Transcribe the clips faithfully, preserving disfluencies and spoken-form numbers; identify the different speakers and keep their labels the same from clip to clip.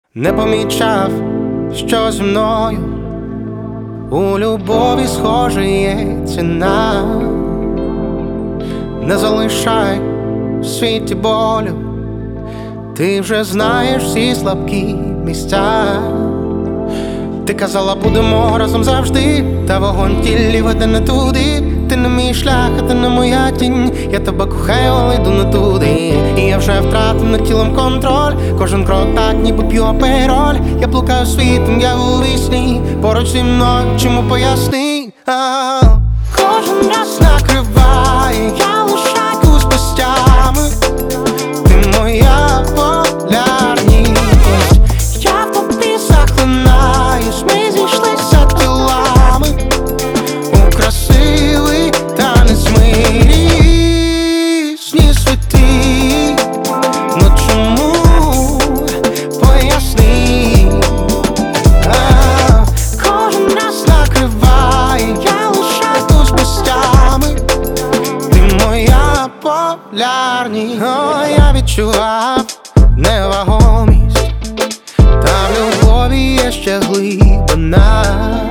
Speaker 1: Не помічав, що зі мною у любові схоже є ціна. Не залишай в світі болю, ти вже знаєш всі слабкі місця. Ти казала, будемо разом завжди, та вогонь в тілі веде не туди. Ти не мій шлях, а ти не моя тінь. Я тебе кохаю, але йду не туди. І я вже втратив над тілом контроль. Кожен крок так, ніби п'ю апероль. Я блукаю світом, я у вісні. Поруч зі мною, чому поясни? А-а-а. Кожен раз накриває, я лишаюсь без тями. Ти моя полярність. Я в тобі захлинаюсь, ми зійшлися тілами у красивий танець, ми різні світи. Ну чому? Поясни. А, кожен раз накриває, я лишаюсь без тями. Ти моя полярність. О, я відчував невагомість, та в любові є ще глибина.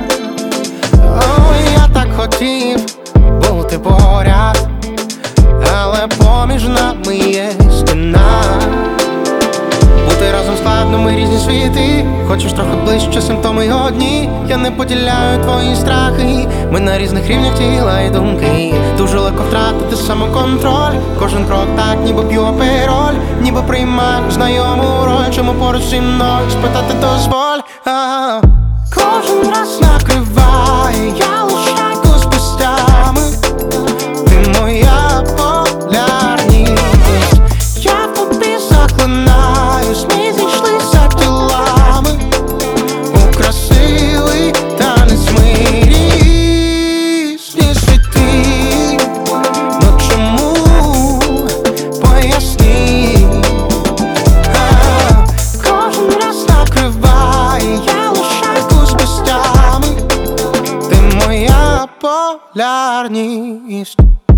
Speaker 1: О, я так хотів бути поряд, але поміж нами є стіна. Бути разом складно, ми різні світи. Хочеш трохи ближче, симптоми одні. Я не поділяю твої страхи. Ми на різних рівнях тіла і думки. Дуже легко втратити самоконтроль. Кожен крок так, ніби п'ю апероль. Ніби приймаю знайому роль. Чому поруч зі мною спитати дозволь? А-а-а. Кожен раз накриває, я лишаюсь без тями. Ти моя полярність. Я в тобі захлинаюсь, ми зійшлися тілами у красивий танець, ми різні світи. Ну чому? Поясни. А, кожен раз накриває, я лишаюсь без тями. Ти моя полярність.